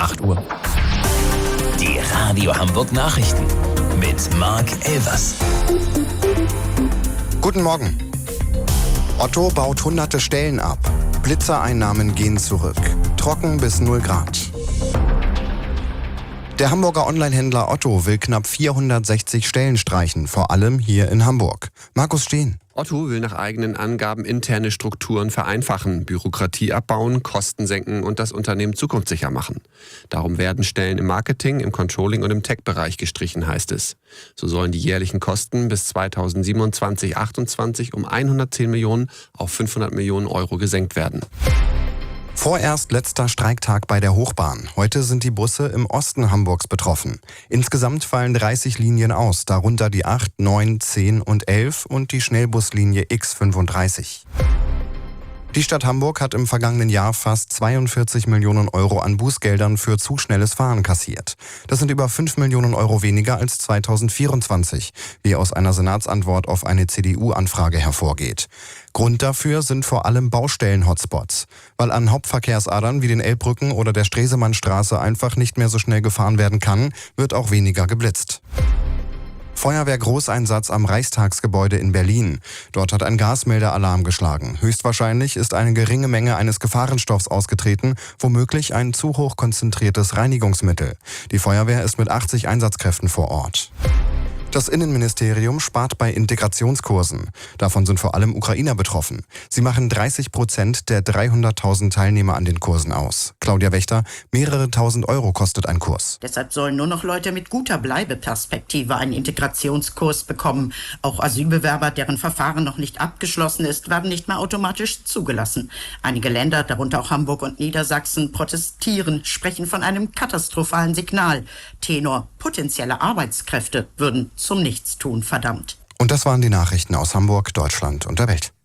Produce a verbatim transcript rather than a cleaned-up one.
acht Uhr. Die Radio Hamburg Nachrichten mit Marc Elvers. Guten Morgen. Otto baut hunderte Stellen ab. Blitzereinnahmen gehen zurück. Trocken bis null Grad. Der Hamburger Onlinehändler Otto will knapp vierhundertsechzig Stellen streichen, vor allem hier in Hamburg. Markus Steen. Otto will nach eigenen Angaben interne Strukturen vereinfachen, Bürokratie abbauen, Kosten senken und das Unternehmen zukunftssicher machen. Darum werden Stellen im Marketing, im Controlling und im Tech-Bereich gestrichen, heißt es. So sollen die jährlichen Kosten bis zweitausendsiebenundzwanzig achtundzwanzig um hundertzehn Millionen auf fünfhundert Millionen Euro gesenkt werden. Vorerst letzter Streiktag bei der Hochbahn. Heute sind die Busse im Osten Hamburgs betroffen. Insgesamt fallen dreißig Linien aus, darunter die acht, neun, zehn und elf und die Schnellbuslinie X fünfunddreißig. Die Stadt Hamburg hat im vergangenen Jahr fast zweiundvierzig Millionen Euro an Bußgeldern für zu schnelles Fahren kassiert. Das sind über fünf Millionen Euro weniger als zweitausendvierundzwanzig, wie aus einer Senatsantwort auf eine C D U-Anfrage hervorgeht. Grund dafür sind vor allem Baustellen-Hotspots, weil an Hauptverkehrsadern wie den Elbbrücken oder der Stresemannstraße einfach nicht mehr so schnell gefahren werden kann, wird auch weniger geblitzt. Feuerwehr-Großeinsatz am Reichstagsgebäude in Berlin. Dort hat ein Gasmelder Alarm geschlagen. Höchstwahrscheinlich ist eine geringe Menge eines Gefahrenstoffs ausgetreten, womöglich ein zu hoch konzentriertes Reinigungsmittel. Die Feuerwehr ist mit achtzig Einsatzkräften vor Ort. Das Innenministerium spart bei Integrationskursen. Davon sind vor allem Ukrainer betroffen. Sie machen dreißig Prozent der dreihunderttausend Teilnehmer an den Kursen aus. Claudia Wächter, mehrere tausend Euro kostet ein Kurs. Deshalb sollen nur noch Leute mit guter Bleibeperspektive einen Integrationskurs bekommen. Auch Asylbewerber, deren Verfahren noch nicht abgeschlossen ist, werden nicht mehr automatisch zugelassen. Einige Länder, darunter auch Hamburg und Niedersachsen, protestieren, sprechen von einem katastrophalen Signal. Tenor: potenzielle Arbeitskräfte würden zum Nichtstun verdammt. Und das waren die Nachrichten aus Hamburg, Deutschland und der Welt.